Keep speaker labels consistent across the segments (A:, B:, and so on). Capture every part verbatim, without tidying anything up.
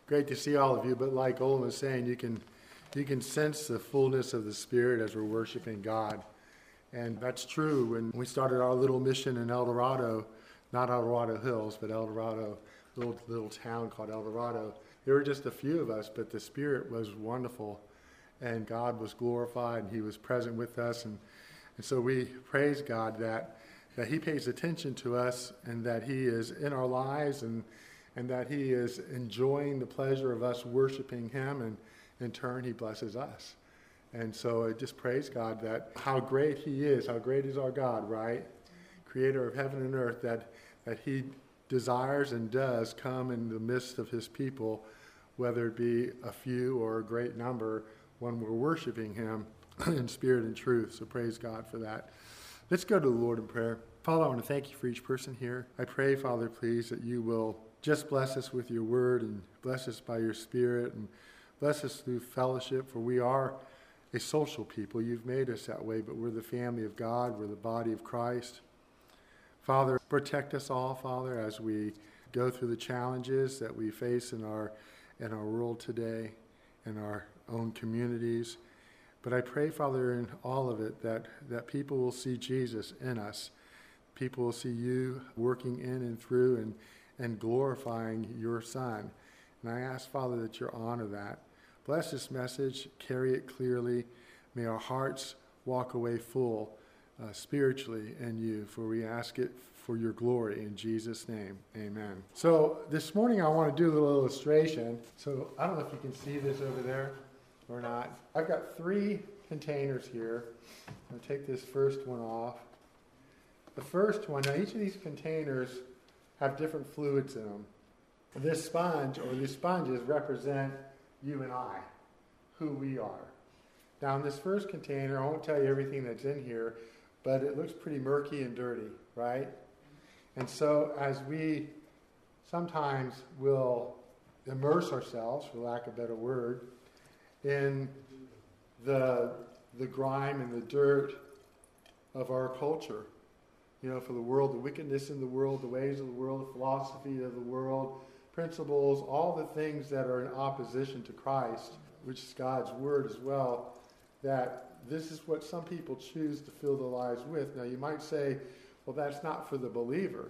A: Great to see all of you, but like Olin was saying, you can you can sense the fullness of the Spirit as we're worshiping God. And that's true. When we started our little mission in El Dorado, not El Dorado Hills, but El Dorado, little little town called El Dorado, there were just a few of us, but the Spirit was wonderful, and God was glorified, and He was present with us. And, and so we praise God that that He pays attention to us, and that He is in our lives, and and that He is enjoying the pleasure of us worshiping Him, and in turn He blesses us. And so I just praise God that how great He is, how great is our God, right? Creator of heaven and earth, that, that He desires and does come in the midst of His people, whether it be a few or a great number, when we're worshiping Him in spirit and truth. So praise God for that. Let's go to the Lord in prayer. Father, I want to thank You for each person here. I pray, Father, please, that You will just bless us with Your word, and bless us by Your Spirit, and bless us through fellowship, for we are a social people. You've made us that way, but we're the family of God. We're the body of Christ. Father, protect us all, Father, as we go through the challenges that we face in our in our world today, in our own communities. But I pray, Father, in all of it, that, that people will see Jesus in us. People will see You working in and through and, and glorifying Your Son. And I ask, Father, that You honor that. Bless this message, carry it clearly. May our hearts walk away full uh, spiritually in You, for we ask it for Your glory in Jesus' name. Amen. So this morning I want to do a little illustration. So I don't know if you can see this over there or not. I've got three containers here. I'll take this first one off. The first one, now each of these containers have different fluids in them. This sponge, or these sponges, represent you and I, who we are. Now in this first container, I won't tell you everything that's in here, but it looks pretty murky and dirty, right? And so as we sometimes will immerse ourselves, for lack of a better word, in the the grime and the dirt of our culture, you know, for the world, the wickedness in the world, the ways of the world, the philosophy of the world, principles, all the things that are in opposition to Christ, which is God's word as well, that this is what some people choose to fill their lives with. Now you might say, well, that's not for the believer.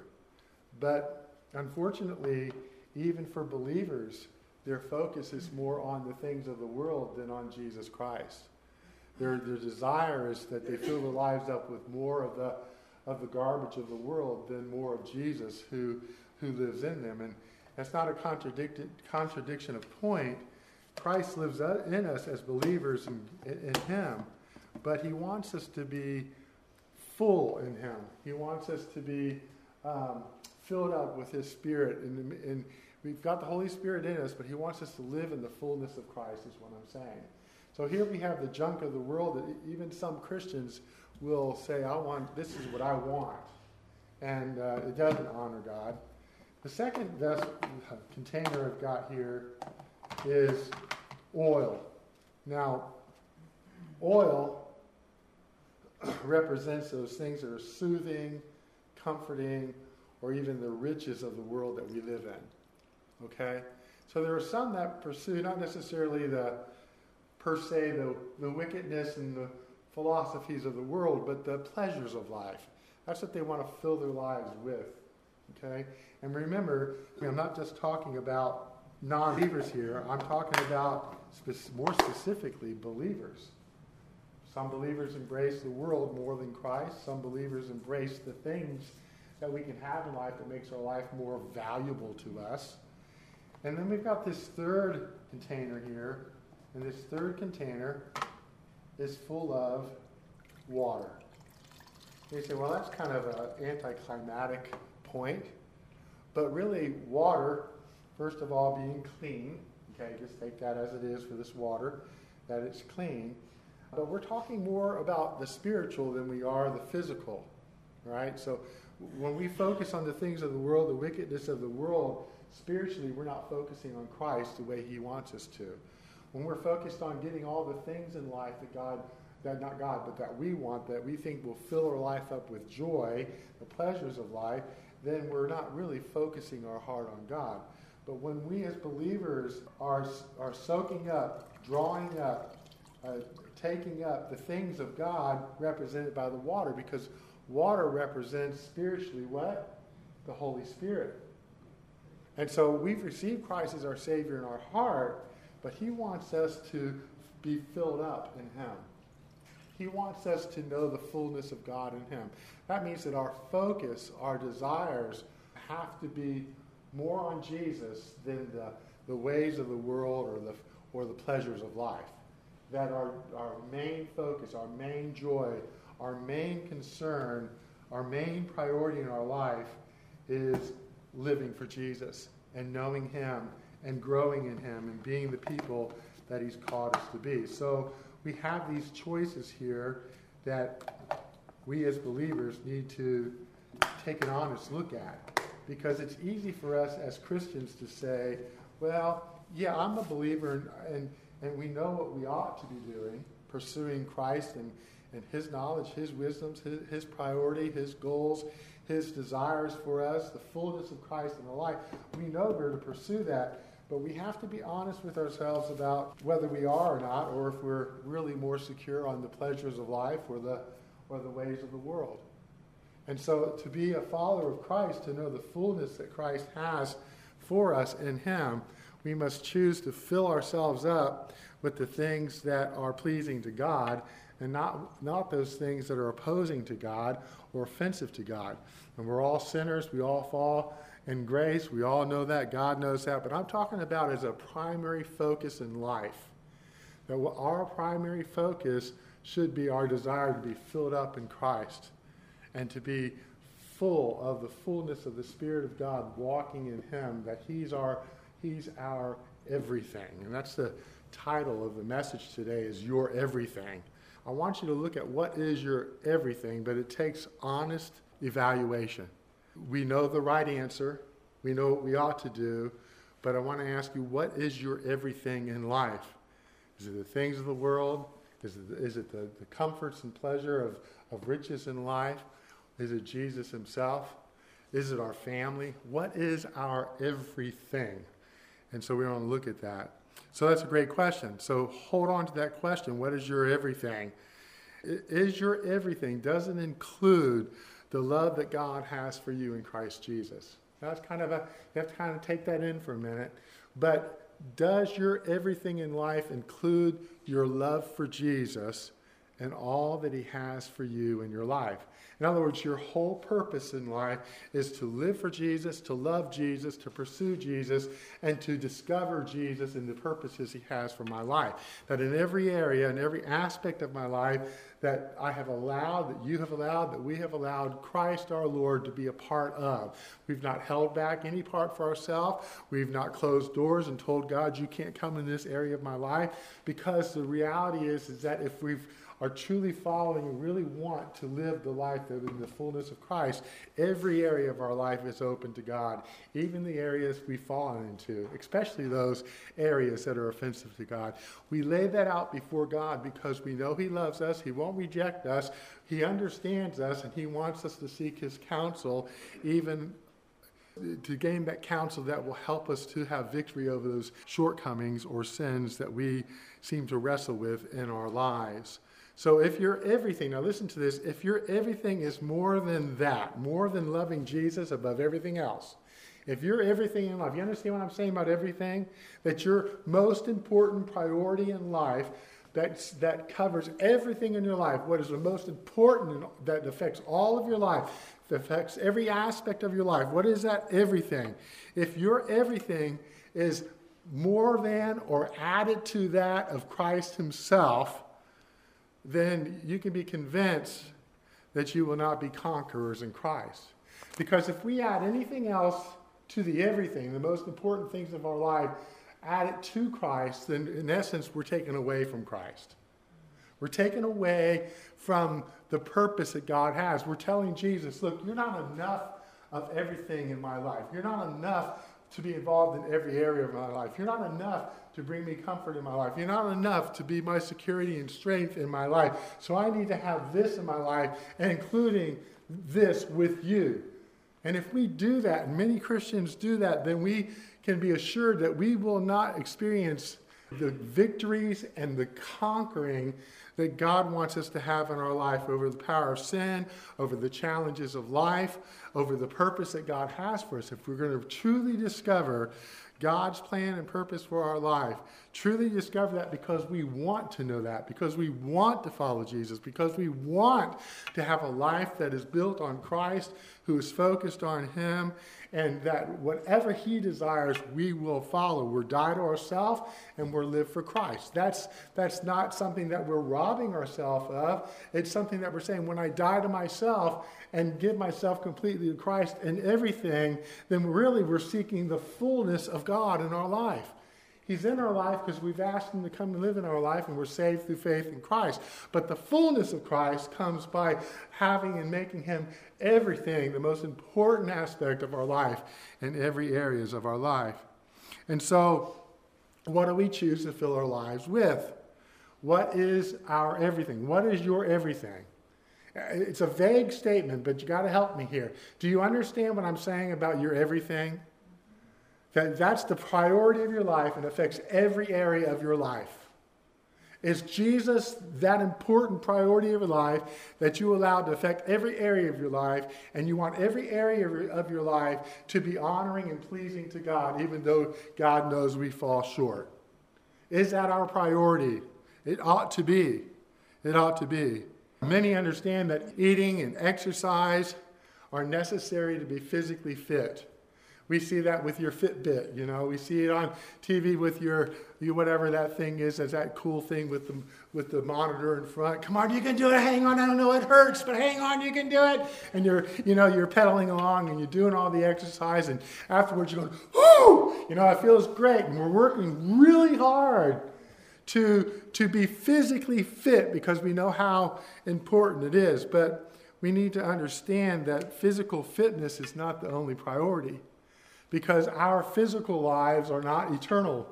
A: But unfortunately, even for believers, their focus is more on the things of the world than on Jesus Christ. Their, their desire is that they fill their lives up with more of the of the garbage of the world than more of Jesus who who lives in them. And that's not a contradiction contradiction of point. Christ lives in us as believers in, in Him, but He wants us to be full in Him. He wants us to be um, filled up with His Spirit. And, and we've got the Holy Spirit in us, but He wants us to live in the fullness of Christ, is what I'm saying. So here we have the junk of the world that even some Christians will say, I want, this is what I want. And uh, it doesn't honor God. The second vessel, container I've got here is oil. Now, oil represents those things that are soothing, comforting, or even the riches of the world that we live in. Okay? So there are some that pursue not necessarily the, per se, the, the wickedness and the philosophies of the world, but the pleasures of life. That's what they want to fill their lives with. Okay? And remember, I'm not just talking about non-believers here. I'm talking about spe- more specifically believers. Some believers embrace the world more than Christ. Some believers embrace the things that we can have in life that makes our life more valuable to us. And then we've got this third container here. And this third container is full of water. You say, well, that's kind of an anticlimactic point. But really, water, first of all, being clean, okay, just take that as it is for this water, that it's clean. But we're talking more about the spiritual than we are the physical, right? So when we focus on the things of the world, the wickedness of the world, spiritually, we're not focusing on Christ the way He wants us to. When we're focused on getting all the things in life that God, that not God, but that we want, that we think will fill our life up with joy, the pleasures of life, then we're not really focusing our heart on God. But when we as believers are, are soaking up, drawing up, uh, taking up the things of God represented by the water, because water represents spiritually what? The Holy Spirit. And so we've received Christ as our Savior in our heart, but he wants us to be filled up in him. He wants us to know the fullness of God in him. That means that our focus, our desires, have to be more on Jesus than the, the ways of the world or the, or the pleasures of life. That our, our main focus, our main joy, our main concern, our main priority in our life is living for Jesus and knowing him and growing in him and being the people that he's called us to be. So we have these choices here that we as believers need to take an honest look at. Because it's easy for us as Christians to say, well, yeah, I'm a believer, and, and, and we know what we ought to be doing, pursuing Christ and, and his knowledge, his wisdoms, his, his priority, his goals, his desires for us, the fullness of Christ in our life. We know we're to pursue that, but we have to be honest with ourselves about whether we are or not, or if we're really more secure on the pleasures of life or the, or the ways of the world. And so to be a follower of Christ, to know the fullness that Christ has for us in him, we must choose to fill ourselves up with the things that are pleasing to God and not, not those things that are opposing to God or offensive to God. And we're all sinners. We all fall in grace. We all know that. God knows that. But I'm talking about as a primary focus in life. That our primary focus should be our desire to be filled up in Christ and to be full of the fullness of the Spirit of God, walking in him, that he's our, he's our everything. And that's the title of the message today, is Your Everything. I want you to look at what is your everything, but it takes honest evaluation. We know the right answer. We know what we ought to do. But I want to ask you, what is your everything in life? Is it the things of the world? Is it, is it the, the comforts and pleasure of, of riches in life? Is it Jesus himself? Is it our family? What is our everything? And so we want to look at that. So that's a great question. So hold on to that question. What is your everything? Is your everything, does it include the love that God has for you in Christ Jesus? That's kind of a, you have to kind of take that in for a minute. But does your everything in life include your love for Jesus and all that he has for you in your life? In other words, your whole purpose in life is to live for Jesus, to love Jesus, to pursue Jesus, and to discover Jesus and the purposes he has for my life. That in every area, in every aspect of my life, that I have allowed, that you have allowed, that we have allowed Christ our Lord to be a part of. We've not held back any part for ourselves. We've not closed doors and told God, you can't come in this area of my life. Because the reality is, is that if we've are truly following and really want to live the life that in the fullness of Christ, every area of our life is open to God, even the areas we've fallen into, especially those areas that are offensive to God. We lay that out before God because we know he loves us, he won't reject us, he understands us, and he wants us to seek his counsel, even to gain that counsel that will help us to have victory over those shortcomings or sins that we seem to wrestle with in our lives. So if your everything, now listen to this, if your everything is more than that, more than loving Jesus above everything else, if your everything in life, you understand what I'm saying about everything? That your most important priority in life, that's, that covers everything in your life, what is the most important that affects all of your life, that affects every aspect of your life, what is that everything? If your everything is more than or added to that of Christ himself, then you can be convinced that you will not be conquerors in Christ. Because if we add anything else to the everything, the most important things of our life, add it to Christ, then in essence we're taken away from Christ. We're taken away from the purpose that God has. We're telling Jesus, look, you're not enough of everything in my life. You're not enough to be involved in every area of my life. You're not enough to bring me comfort in my life. You're not enough to be my security and strength in my life. So I need to have this in my life, and including this with you. And if we do that, and many Christians do that, then we can be assured that we will not experience the victories and the conquering that God wants us to have in our life over the power of sin, over the challenges of life, over the purpose that God has for us. If we're going to truly discover God's plan and purpose for our life, truly discover that because we want to know that, because we want to follow Jesus, because we want to have a life that is built on Christ, who is focused on him, and that whatever he desires, we will follow. We're die to ourselves and we're live for Christ. That's, that's not something that we're robbing ourselves of. It's something that we're saying, when I die to myself and give myself completely to Christ and everything, then really we're seeking the fullness of God in our life. He's in our life because we've asked him to come and live in our life, and we're saved through faith in Christ. But the fullness of Christ comes by having and making him everything, the most important aspect of our life in every areas of our life. And so, what do we choose to fill our lives with? What is our everything? What is your everything? It's a vague statement, but you got to help me here. Do you understand what I'm saying about your everything? That that's the priority of your life and affects every area of your life. Is Jesus that important priority of your life that you allow to affect every area of your life, and you want every area of your life to be honoring and pleasing to God, even though God knows we fall short? Is that our priority? It ought to be. It ought to be. Many understand that eating and exercise are necessary to be physically fit. We see that with your Fitbit, you know. We see it on T V with your, your whatever that thing is. That's that cool thing with the with the monitor in front. Come on, you can do it. Hang on, I don't know it hurts, but hang on, you can do it. And you're, you know, you're pedaling along and you're doing all the exercise, and afterwards you're going, whoo! You know, it feels great. And we're working really hard to to be physically fit because we know how important it is. But we need to understand that physical fitness is not the only priority, because our physical lives are not eternal.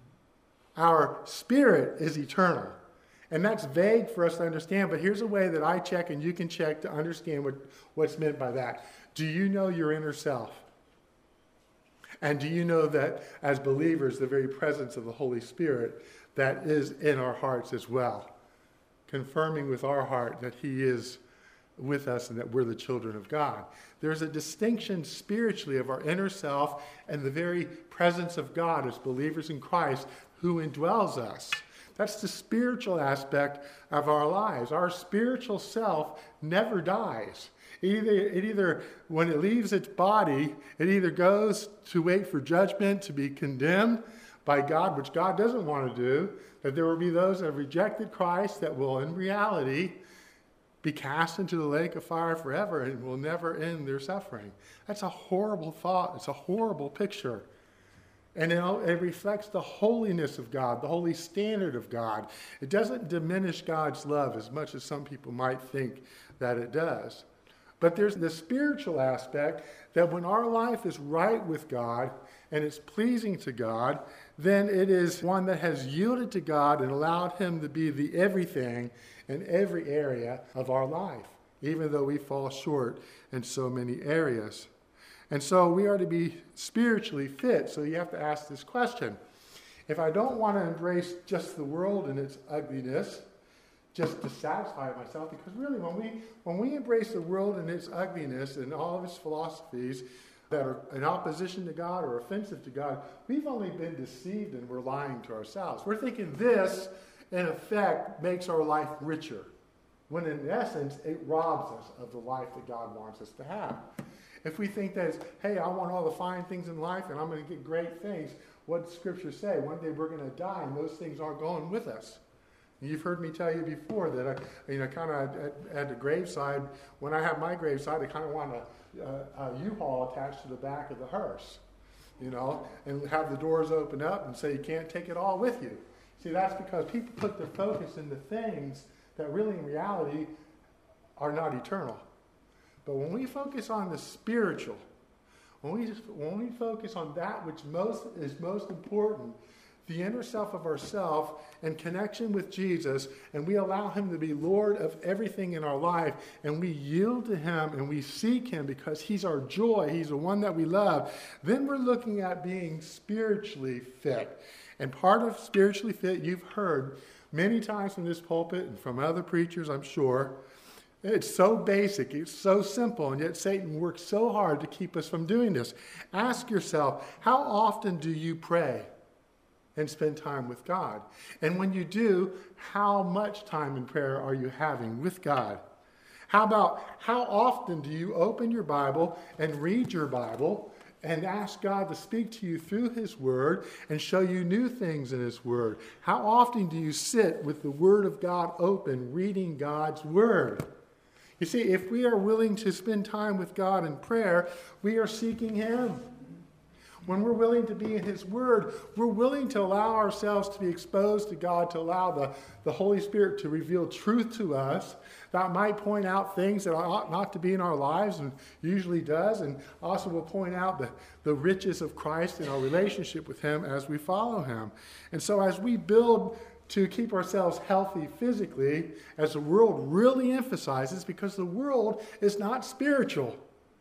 A: Our spirit is eternal. And that's vague for us to understand, but here's a way that I check and you can check to understand what, what's meant by that. Do you know your inner self? And do you know that as believers, the very presence of the Holy Spirit that is in our hearts as well, confirming with our heart that he is with us and that we're the children of God. There's a distinction spiritually of our inner self and the very presence of God as believers in Christ who indwells us. That's the spiritual aspect of our lives. Our spiritual self never dies. It either, it either, when it leaves its body, it either goes to wait for judgment, to be condemned by God, which God doesn't want to do, that there will be those that have rejected Christ that will, in reality, be cast into the lake of fire forever and will never end their suffering. That's a horrible thought. It's a horrible picture. And it, it reflects the holiness of God, the holy standard of God. It doesn't diminish God's love as much as some people might think that it does. But there's the spiritual aspect that when our life is right with God and it's pleasing to God, then it is one that has yielded to God and allowed him to be the everything in every area of our life, even though we fall short in so many areas. And so we are to be spiritually fit. So you have to ask this question. If I don't want to embrace just the world and its ugliness, just to satisfy myself, because really when we when we embrace the world and its ugliness and all of its philosophies that are in opposition to God or offensive to God, we've only been deceived and we're lying to ourselves. We're thinking this, in effect, makes our life richer, when in essence, it robs us of the life that God wants us to have. If we think that, it's, hey, I want all the fine things in life and I'm going to get great things, what does Scripture say? One day we're going to die and those things aren't going with us. You've heard me tell you before that I, you know, kind of at, at the graveside, when I have my graveside, I kind of want a, a, a U-Haul attached to the back of the hearse, you know, and have the doors open up and say you can't take it all with you. See, that's because people put their focus in the things that really in reality are not eternal. But when we focus on the spiritual, when we, just, when we focus on that which most is most important, the inner self of ourself in connection with Jesus, and we allow him to be Lord of everything in our life, and we yield to him and we seek him because he's our joy, he's the one that we love, then we're looking at being spiritually fit. And part of spiritually fit, you've heard many times from this pulpit and from other preachers, I'm sure. It's so basic, it's so simple, and yet Satan works so hard to keep us from doing this. Ask yourself, how often do you pray and spend time with God? And when you do, how much time in prayer are you having with God? How about, how often do you open your Bible and read your Bible and ask God to speak to you through his word and show you new things in his word? How often do you sit with the word of God open, reading God's word? You see, if we are willing to spend time with God in prayer, we are seeking him. When we're willing to be in his word, we're willing to allow ourselves to be exposed to God, to allow the, the Holy Spirit to reveal truth to us that might point out things that ought not to be in our lives, and usually does, and also will point out the, the riches of Christ in our relationship with him as we follow him. And so as we build to keep ourselves healthy physically, as the world really emphasizes, because the world is not spiritual.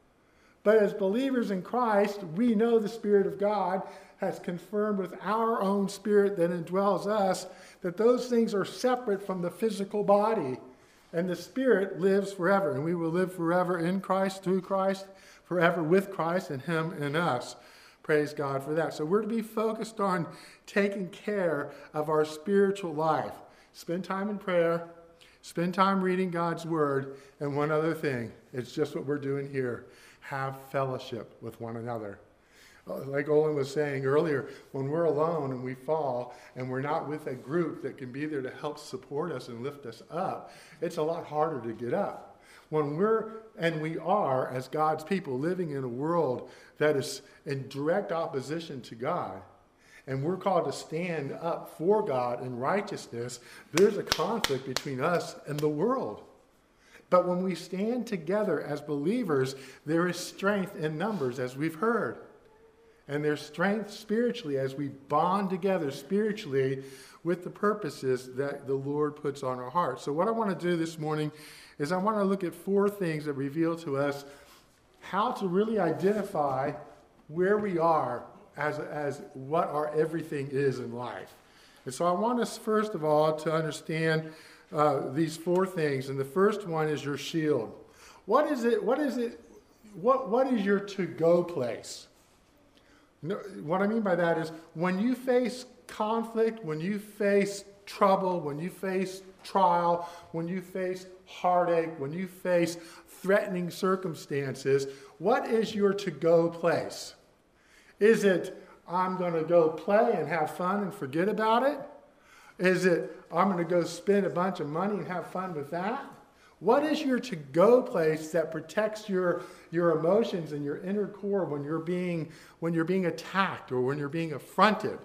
A: But as believers in Christ, we know the Spirit of God has confirmed with our own spirit that indwells us that those things are separate from the physical body. And the Spirit lives forever. And we will live forever in Christ, through Christ, forever with Christ, and him in us. Praise God for that. So we're to be focused on taking care of our spiritual life. Spend time in prayer. Spend time reading God's word. And one other thing. It's just what we're doing here. Have fellowship with one another. Like Olin was saying earlier, when we're alone and we fall and we're not with a group that can be there to help support us and lift us up, it's a lot harder to get up. When we're, and we are, as God's people, living in a world that is in direct opposition to God, and we're called to stand up for God in righteousness, there's a conflict between us and the world. But when we stand together as believers, there is strength in numbers, as we've heard. And there's strength spiritually as we bond together spiritually with the purposes that the Lord puts on our hearts. So what I want to do this morning is I want to look at four things that reveal to us how to really identify where we are as, as what our everything is in life. And so I want us, first of all, to understand uh, these four things. And the first one is your shield. What is it? What is it? What, what is your to-go place? No, what I mean by that is when you face conflict, when you face trouble, when you face trial, when you face heartache, when you face threatening circumstances, what is your to-go place? Is it, I'm going to go play and have fun and forget about it? Is it, I'm going to go spend a bunch of money and have fun with that? What is your to-go place that protects your, your emotions and your inner core when you're being when you're being attacked or when you're being affronted?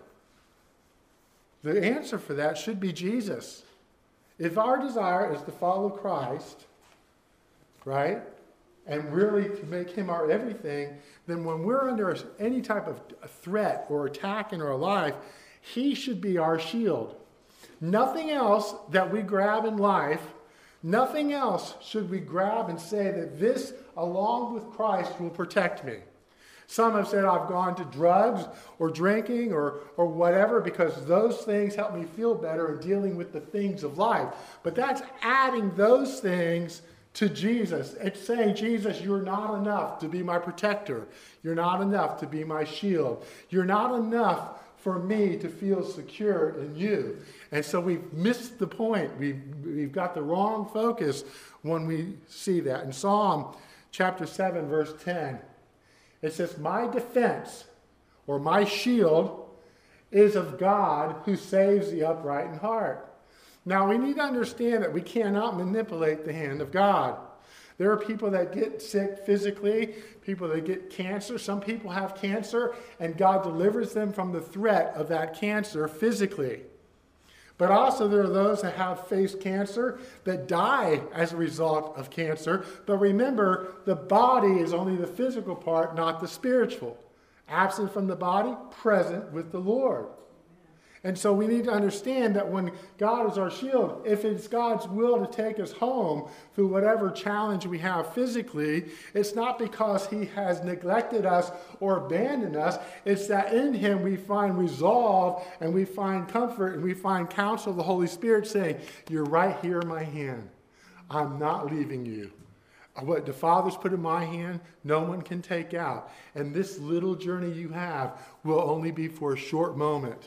A: The answer for that should be Jesus. If our desire is to follow Christ, right, and really to make him our everything, then when we're under any type of threat or attack in our life, he should be our shield. Nothing else that we grab in life, nothing else should we grab and say that this, along with Christ, will protect me. Some have said I've gone to drugs or drinking or, or whatever because those things help me feel better in dealing with the things of life. But that's adding those things to Jesus. It's saying, Jesus, you're not enough to be my protector. You're not enough to be my shield. You're not enough for me to feel secure in you. And so we've missed the point. We've, we've got the wrong focus when we see that. In Psalm chapter seven, verse ten, it says, my defense or my shield is of God who saves the upright in heart. Now we need to understand that we cannot manipulate the hand of God. There are people that get sick physically, people that get cancer. Some people have cancer, and God delivers them from the threat of that cancer physically. But also there are those that have faced cancer that die as a result of cancer. But remember, the body is only the physical part, not the spiritual. Absent from the body, present with the Lord. And so we need to understand that when God is our shield, if it's God's will to take us home through whatever challenge we have physically, it's not because he has neglected us or abandoned us. It's that in him we find resolve and we find comfort and we find counsel of the Holy Spirit saying, you're right here in my hand. I'm not leaving you. What the Father's put in my hand, no one can take out. And this little journey you have will only be for a short moment.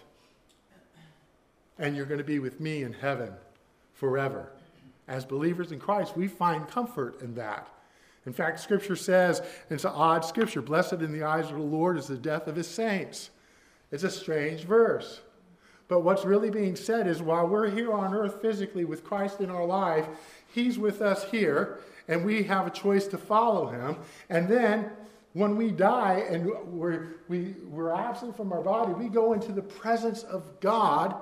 A: And you're going to be with me in heaven forever. As believers in Christ, we find comfort in that. In fact, Scripture says, it's an odd Scripture, blessed in the eyes of the Lord is the death of his saints. It's a strange verse. But what's really being said is while we're here on earth physically with Christ in our life, he's with us here, and we have a choice to follow him. And then when we die and we're, we, we're absent from our body, we go into the presence of God,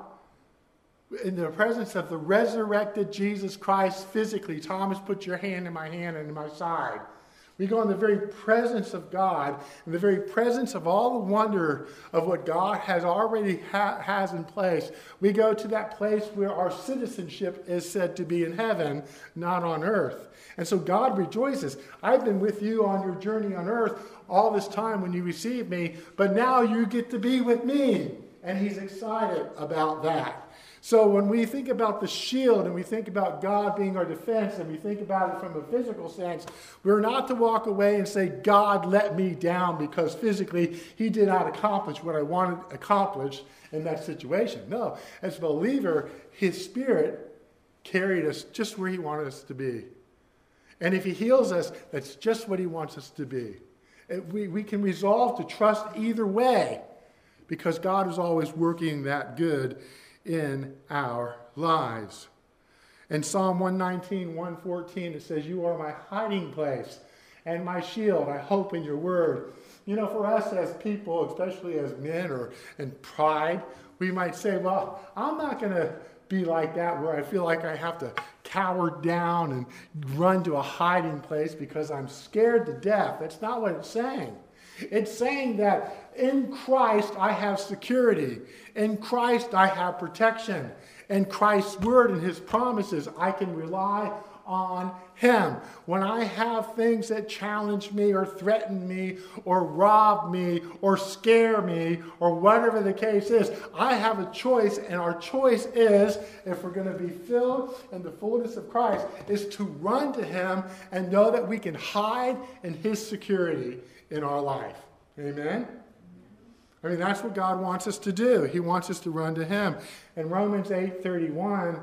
A: in the presence of the resurrected Jesus Christ physically. Thomas, put your hand in my hand and in my side. We go in the very presence of God, in the very presence of all the wonder of what God has already ha- has in place. We go to that place where our citizenship is said to be in heaven, not on earth. And so God rejoices. I've been with you on your journey on earth all this time when you received me, but now you get to be with me. And he's excited about that. So when we think about the shield and we think about God being our defense and we think about it from a physical sense, we're not to walk away and say, God let me down because physically he did not accomplish what I wanted accomplished in that situation. No, as a believer, his Spirit carried us just where he wanted us to be. And if he heals us, that's just what he wants us to be. We, we can resolve to trust either way because God is always working that good in our lives. In Psalm one nineteen, one fourteen, it says, you are my hiding place and my shield. I hope in your word. You know, for us as people, especially as men or in pride, we might say, well, I'm not going to be like that where I feel like I have to cower down and run to a hiding place because I'm scared to death. That's not what it's saying. It's saying that in Christ I have security. In Christ I have protection. In Christ's word and his promises, I can rely on him. When I have things that challenge me or threaten me or rob me or scare me or whatever the case is, I have a choice, and our choice is, if we're going to be filled in the fullness of Christ, is to run to him and know that we can hide in his security in our life. Amen? I mean, that's what God wants us to do. He wants us to run to him. In Romans eight thirty-one,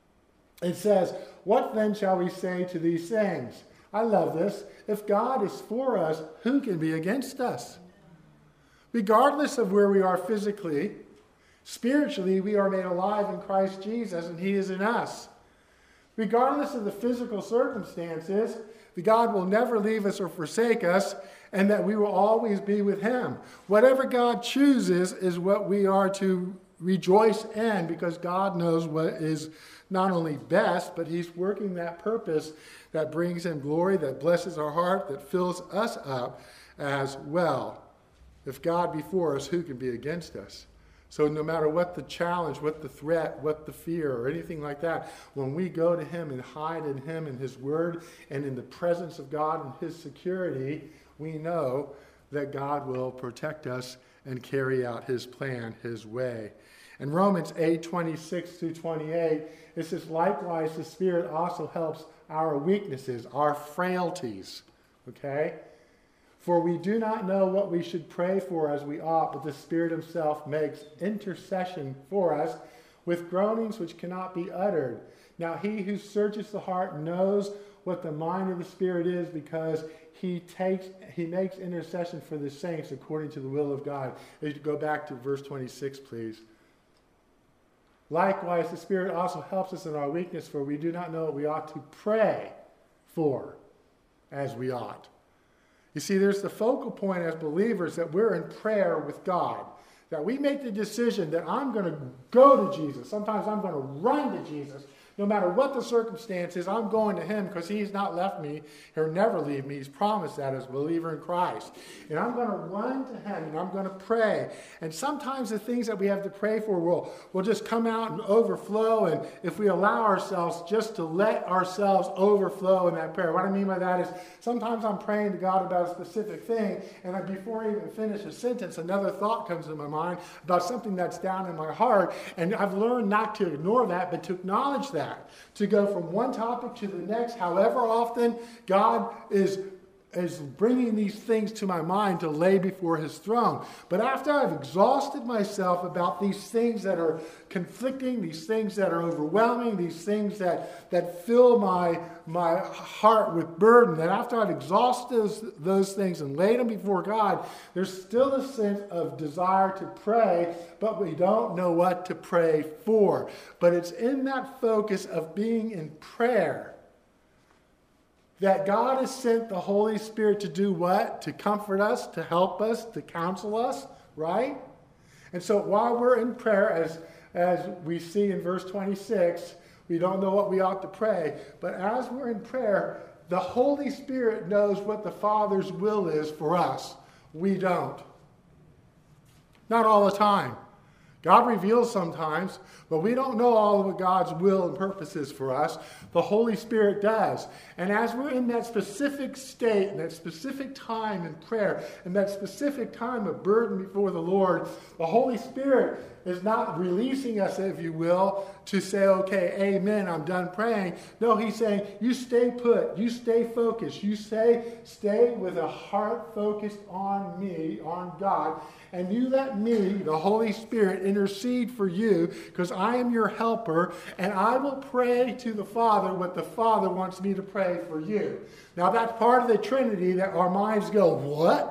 A: it says, what then shall we say to these things? I love this. If God is for us, who can be against us? Regardless of where we are physically, spiritually, we are made alive in Christ Jesus, and he is in us. Regardless of the physical circumstances, God will never leave us or forsake us, and that we will always be with him. Whatever God chooses is what we are to rejoice in, because God knows what is not only best, but he's working that purpose that brings him glory, that blesses our heart, that fills us up as well. If God be for us, who can be against us? So no matter what the challenge, what the threat, what the fear, or anything like that, when we go to him and hide in him and his word and in the presence of God and his security, we know that God will protect us and carry out his plan, his way. In Romans eight, twenty-six through twenty-eight, it says, likewise, the Spirit also helps our weaknesses, our frailties. Okay? For we do not know what we should pray for as we ought, but the Spirit himself makes intercession for us with groanings which cannot be uttered. Now he who searches the heart knows what the mind of the Spirit is, because he takes he makes intercession for the saints according to the will of God. If you go back to verse twenty-six, please. Likewise, the Spirit also helps us in our weakness, for we do not know what we ought to pray for as we ought. You see, there's the focal point as believers that we're in prayer with God, that we make the decision that I'm going to go to Jesus. Sometimes I'm going to run to Jesus No matter what the circumstances, I'm going to him because he's not left me. He'll never leave me. He's promised that as a believer in Christ. And I'm going to run to him and I'm going to pray. And sometimes the things that we have to pray for will, will just come out and overflow. And if we allow ourselves just to let ourselves overflow in that prayer. What I mean by that is sometimes I'm praying to God about a specific thing, and I, before I even finish a sentence, another thought comes to my mind about something that's down in my heart. And I've learned not to ignore that, but to acknowledge that. To go from one topic to the next, however often God is, is bringing these things to my mind to lay before his throne. But after I've exhausted myself about these things that are conflicting, these things that are overwhelming, these things that, that fill my, my heart with burden, that after I've exhausted those, those things and laid them before God, there's still a sense of desire to pray, but we don't know what to pray for. But it's in that focus of being in prayer that God has sent the Holy Spirit to do what? To comfort us, to help us, to counsel us, right? And so while we're in prayer, as, as we see in verse twenty-six, we don't know what we ought to pray, but as we're in prayer, the Holy Spirit knows what the Father's will is for us. We don't. Not all the time. God reveals sometimes, but we don't know all of what God's will and purpose is for us. The Holy Spirit does. And as we're in that specific state, in that specific time in prayer, in that specific time of burden before the Lord, the Holy Spirit is not releasing us, if you will, to say, okay, amen, I'm done praying. No, he's saying, you stay put, you stay focused, you stay, stay with a heart focused on me, on God, and you let me, the Holy Spirit, intercede for you, because I am your helper, and I will pray to the Father what the Father wants me to pray for you. Now, that's part of the Trinity that our minds go, what?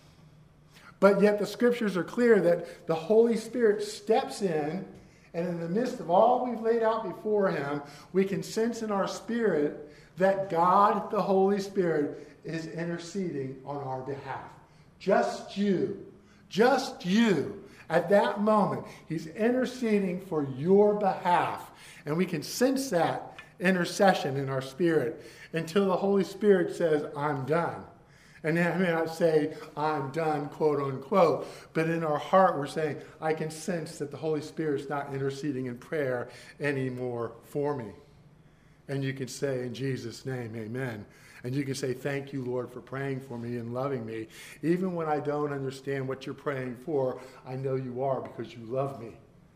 A: But yet the Scriptures are clear that the Holy Spirit steps in, and in the midst of all we've laid out before him, we can sense in our spirit that God, the Holy Spirit, is interceding on our behalf. Just you. Just you. At that moment, he's interceding for your behalf. And we can sense that intercession in our spirit until the Holy Spirit says, I'm done. And then I may not say, I'm done, quote unquote, but in our heart we're saying, I can sense that the Holy Spirit's not interceding in prayer anymore for me. And you can say, in Jesus' name, amen. And you can say, thank you, Lord, for praying for me and loving me. Even when I don't understand what you're praying for, I know you are because you love me.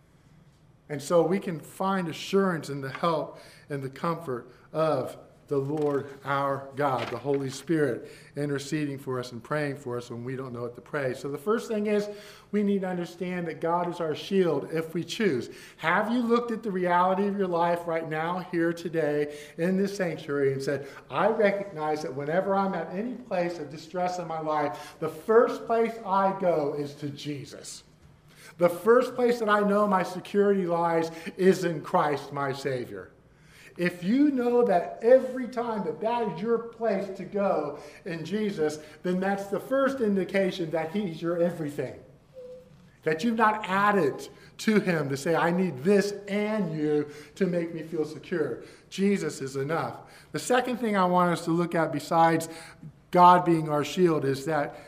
A: And so we can find assurance in the help and the comfort of the Lord our God, the Holy Spirit, interceding for us and praying for us when we don't know what to pray. So the first thing is we need to understand that God is our shield if we choose. Have you looked at the reality of your life right now, here today, in this sanctuary, and said, I recognize that whenever I'm at any place of distress in my life, the first place I go is to Jesus. The first place that I know my security lies is in Christ, my Savior. If you know that every time that that is your place to go in Jesus, then that's the first indication that he's your everything. That you've not added to him to say, I need this and you to make me feel secure. Jesus is enough. The second thing I want us to look at besides God being our shield is that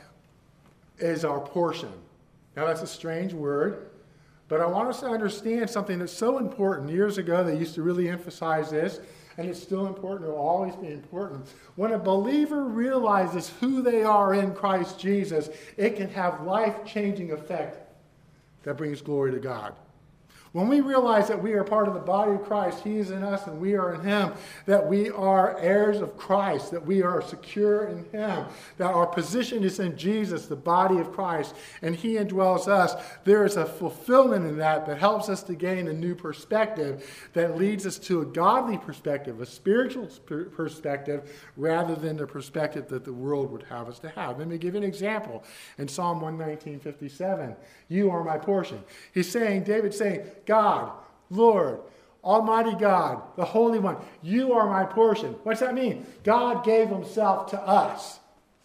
A: is our portion. Now that's a strange word. But I want us to understand something that's so important. Years ago, they used to really emphasize this, and it's still important. It will always be important. When a believer realizes who they are in Christ Jesus, it can have life-changing effect that brings glory to God. When we realize that we are part of the body of Christ, he is in us and we are in him, that we are heirs of Christ, that we are secure in him, that our position is in Jesus, the body of Christ, and he indwells us, there is a fulfillment in that that helps us to gain a new perspective that leads us to a godly perspective, a spiritual perspective, rather than the perspective that the world would have us to have. Let me give you an example. In Psalm one nineteen, fifty-seven, you are my portion. He's saying, David's saying, God, Lord, Almighty God, the Holy One, you are my portion. What's that mean? God gave himself to us.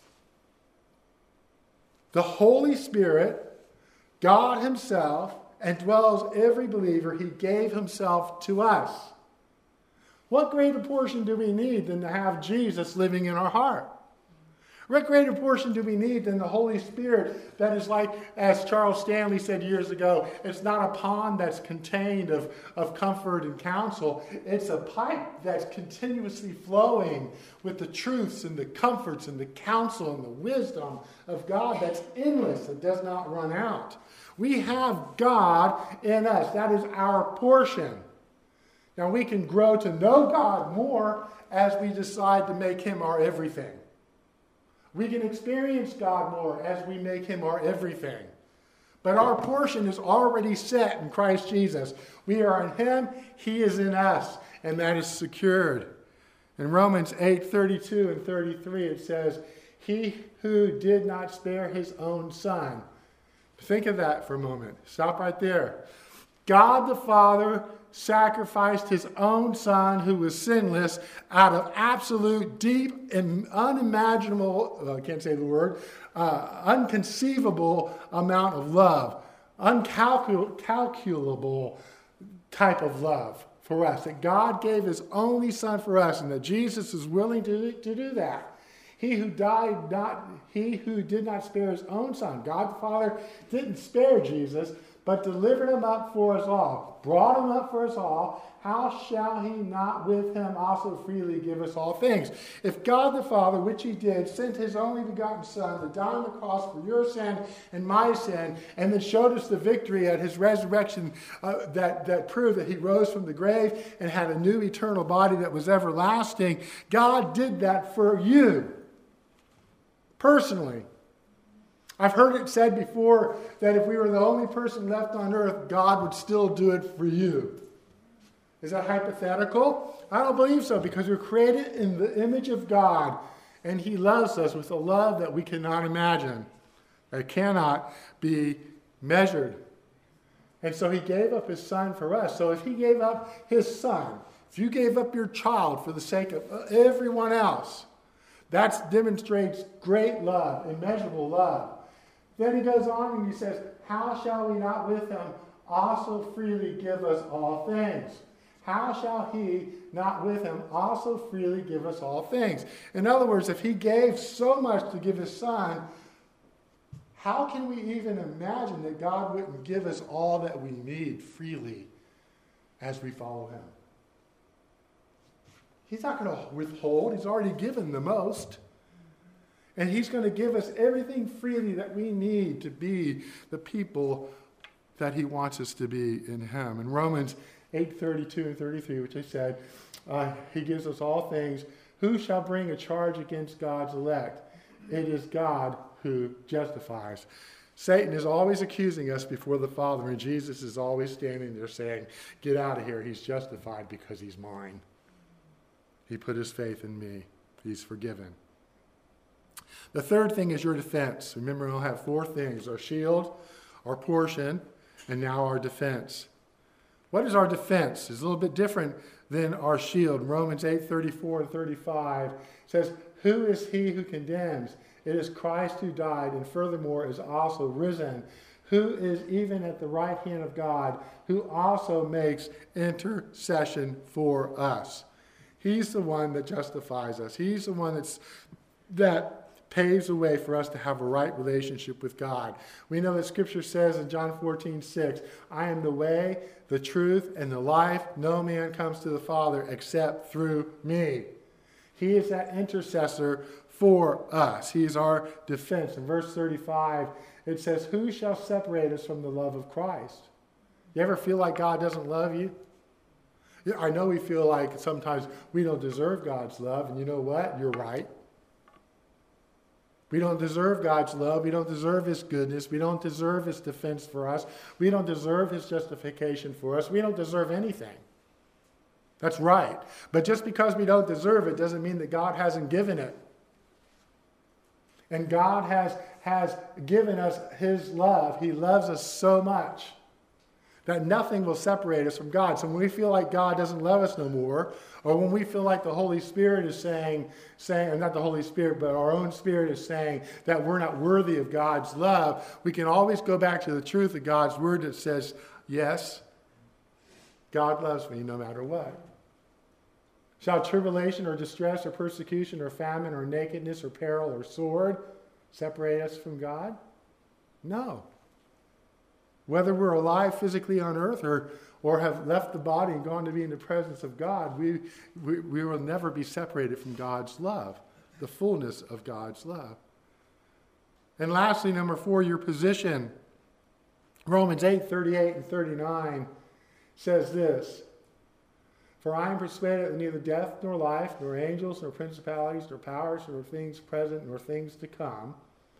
A: The Holy Spirit, God himself, indwells every believer. He gave himself to us. What greater portion do we need than to have Jesus living in our heart? What greater portion do we need than the Holy Spirit that is like, as Charles Stanley said years ago, it's not a pond that's contained of, of comfort and counsel. It's a pipe that's continuously flowing with the truths and the comforts and the counsel and the wisdom of God that's endless, that does not run out. We have God in us. That is our portion. Now we can grow to know God more as we decide to make him our everything. We can experience God more as we make him our everything. But our portion is already set in Christ Jesus. We are in him, he is in us, and that is secured. In Romans eight, thirty-two and thirty-three, it says, he who did not spare his own son. Think of that for a moment. Stop right there. God the Father sacrificed his own son who was sinless out of absolute, deep, and unimaginable, uh, I can't say the word, uh, unconceivable amount of love, uncalculable type of love for us. That God gave his only son for us, and that Jesus is willing to, to do that. He who died, not he who did not spare his own son. God the Father didn't spare Jesus, but delivered him up for us all, brought him up for us all. How shall he not with him also freely give us all things? If God the Father, which he did, sent his only begotten Son to die on the cross for your sin and my sin, and then showed us the victory at his resurrection uh, that, that proved that he rose from the grave and had a new eternal body that was everlasting, God did that for you, personally. I've heard it said before that if we were the only person left on earth, God would still do it for you. Is that hypothetical? I don't believe so, because we're created in the image of God, and he loves us with a love that we cannot imagine, that cannot be measured. And so he gave up his son for us. So if he gave up his son, if you gave up your child for the sake of everyone else, that demonstrates great love, immeasurable love. Then he goes on and he says, how shall we not with him also freely give us all things? How shall he not with him also freely give us all things? In other words, if he gave so much to give his son, how can we even imagine that God wouldn't give us all that we need freely as we follow him? He's not going to withhold. He's already given the most. And he's going to give us everything freely that we need to be the people that he wants us to be in him. In Romans eight, thirty-two and thirty-three, which I said, uh, he gives us all things. Who shall bring a charge against God's elect? It is God who justifies. Satan is always accusing us before the Father, and Jesus is always standing there saying, get out of here. He's justified because he's mine. He put his faith in me. He's forgiven. The third thing is your defense. Remember, we'll have four things: our shield, our portion, and now our defense. What is our defense? It's a little bit different than our shield. Romans eight, thirty-four and thirty-five says, who is he who condemns? It is Christ who died, and furthermore is also risen, who is even at the right hand of God, who also makes intercession for us. He's the one that justifies us. He's the one that's that paves the way for us to have a right relationship with God. We know that Scripture says in John fourteen, six, I am the way, the truth, and the life. No man comes to the Father except through me. He is that intercessor for us. He is our defense. In verse thirty-five, it says, who shall separate us from the love of Christ? You ever feel like God doesn't love you? I know we feel like sometimes we don't deserve God's love, and you know what? You're right. We don't deserve God's love. We don't deserve his goodness. We don't deserve his defense for us. We don't deserve his justification for us. We don't deserve anything. That's right. But just because we don't deserve it doesn't mean that God hasn't given it. And God has, has given us his love. He loves us so much that nothing will separate us from God. So when we feel like God doesn't love us no more, or when we feel like the Holy Spirit is saying, saying, or not the Holy Spirit, but our own spirit is saying that we're not worthy of God's love, we can always go back to the truth of God's word that says, yes, God loves me no matter what. Shall tribulation or distress or persecution or famine or nakedness or peril or sword separate us from God? No. Whether we're alive physically on earth or, or have left the body and gone to be in the presence of God, we, we, we will never be separated from God's love, the fullness of God's love. And lastly, number four, your position. Romans eight, thirty-eight and thirty-nine says this, for I am persuaded that neither death nor life, nor angels, nor principalities, nor powers, nor things present, nor things to come,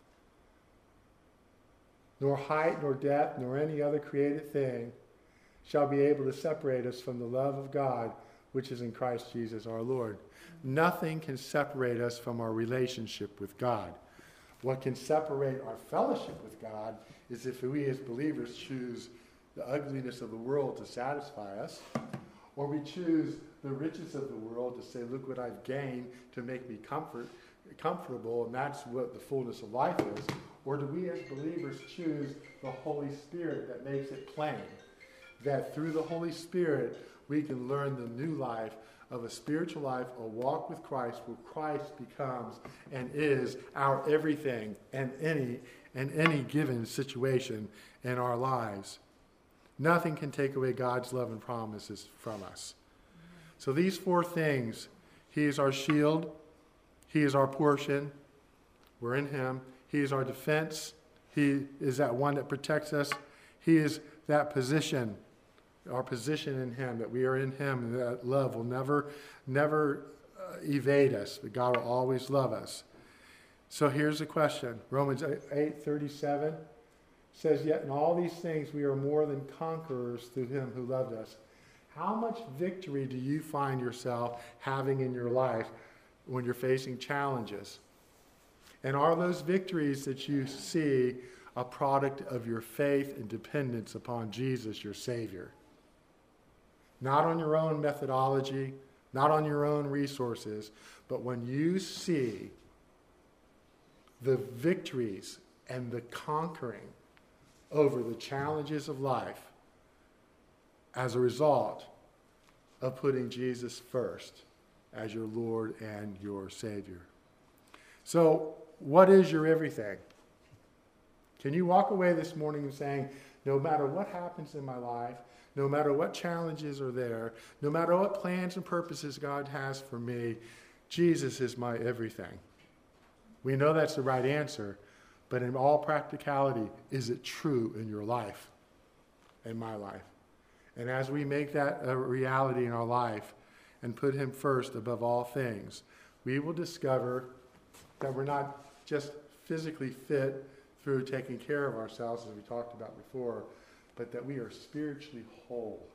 A: nor height, nor depth, nor any other created thing shall be able to separate us from the love of God, which is in Christ Jesus our Lord. Nothing can separate us from our relationship with God. What can separate our fellowship with God is if we as believers choose the ugliness of the world to satisfy us, or we choose the riches of the world to say, look what I've gained to make me comfort, comfortable, and that's what the fullness of life is. Or do we as believers choose the Holy Spirit that makes it plain that through the Holy Spirit we can learn the new life of a spiritual life, a walk with Christ, where Christ becomes and is our everything and any and any given situation in our lives. Nothing can take away God's love and promises from us. So these four things, He is our shield, He is our portion, we're in Him, He is our defense, He is that one that protects us, He is that position, our position in Him, that we are in Him, and that love will never, never uh, evade us, but God will always love us. So here's the question. Romans eight thirty-seven says, yet in all these things we are more than conquerors through Him who loved us. How much victory do you find yourself having in your life when you're facing challenges? And are those victories that you see a product of your faith and dependence upon Jesus, your Savior? Not on your own methodology, not on your own resources, but when you see the victories and the conquering over the challenges of life as a result of putting Jesus first as your Lord and your Savior. So, what is your everything? Can you walk away this morning saying, no matter what happens in my life, no matter what challenges are there, no matter what plans and purposes God has for me, Jesus is my everything? We know that's the right answer, but in all practicality, is it true in your life, in my life? And as we make that a reality in our life and put Him first above all things, we will discover that we're not just physically fit through taking care of ourselves, as we talked about before, but that we are spiritually whole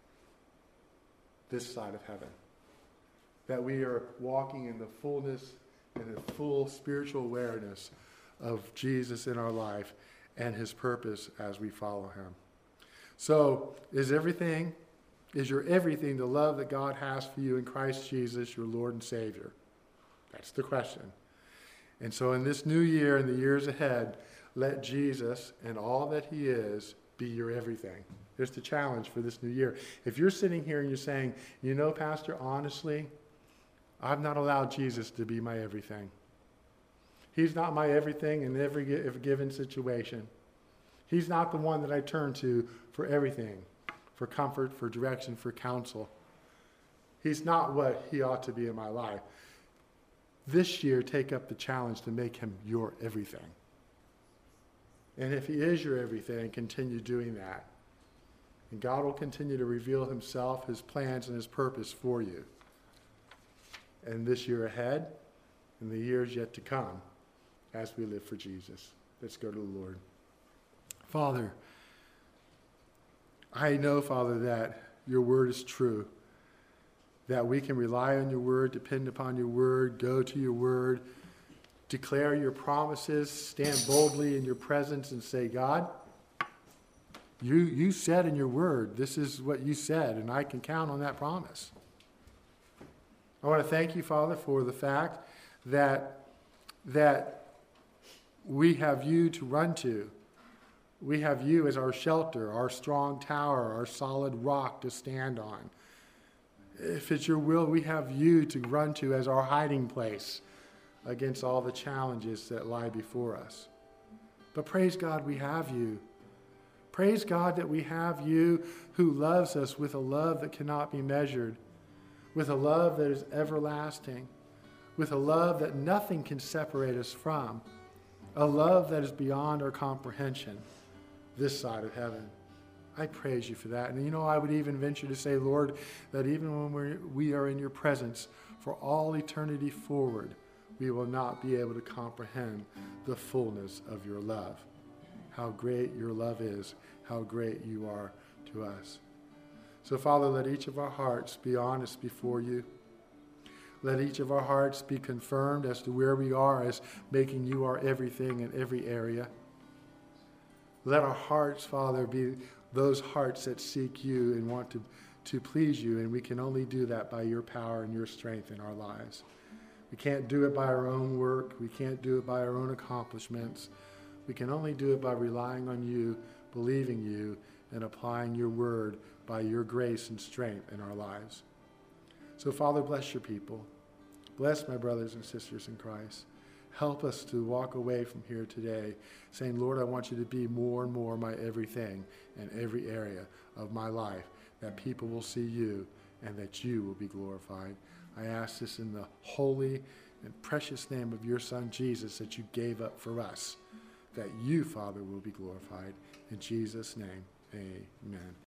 A: this side of heaven. That we are walking in the fullness and the full spiritual awareness of Jesus in our life and His purpose as we follow Him. So, is everything, is your everything the love that God has for you in Christ Jesus, your Lord and Savior? That's the question. And so in this new year and the years ahead, let Jesus and all that He is be your everything. There's the challenge for this new year. If you're sitting here and you're saying, you know, Pastor, honestly, I've not allowed Jesus to be my everything. He's not my everything in every given situation. He's not the one that I turn to for everything, for comfort, for direction, for counsel. He's not what He ought to be in my life. This year, take up the challenge to make Him your everything. And if He is your everything, continue doing that. And God will continue to reveal Himself, His plans, and His purpose for you. And this year ahead, and the years yet to come, as we live for Jesus. Let's go to the Lord. Father, I know, Father, that your word is true, that we can rely on your word, depend upon your word, go to your word, declare your promises, stand boldly in your presence and say, God, you, you said in your word, this is what you said, and I can count on that promise. I want to thank you, Father, for the fact that, that we have you to run to. We have you as our shelter, our strong tower, our solid rock to stand on. If it's your will, we have you to run to as our hiding place against all the challenges that lie before us. But praise God, we have you. Praise God that we have you who loves us with a love that cannot be measured, with a love that is everlasting, with a love that nothing can separate us from, a love that is beyond our comprehension this side of heaven. I praise you for that. And you know, I would even venture to say, Lord, that even when we're, we are in your presence for all eternity forward, we will not be able to comprehend the fullness of your love. How great your love is, how great you are to us. So, Father, let each of our hearts be honest before you. Let each of our hearts be confirmed as to where we are as making you our everything in every area. Let our hearts, Father, be those hearts that seek you and want to, to please you, and we can only do that by your power and your strength in our lives. We can't do it by our own work. We can't do it by our own accomplishments. We can only do it by relying on you, believing you, and applying your word by your grace and strength in our lives. So, Father, bless your people. Bless my brothers and sisters in Christ. Help us to walk away from here today saying, Lord, I want you to be more and more my everything in every area of my life, that people will see you and that you will be glorified. I ask this in the holy and precious name of your Son, Jesus, that you gave up for us, that you, Father, will be glorified. In Jesus' name, amen.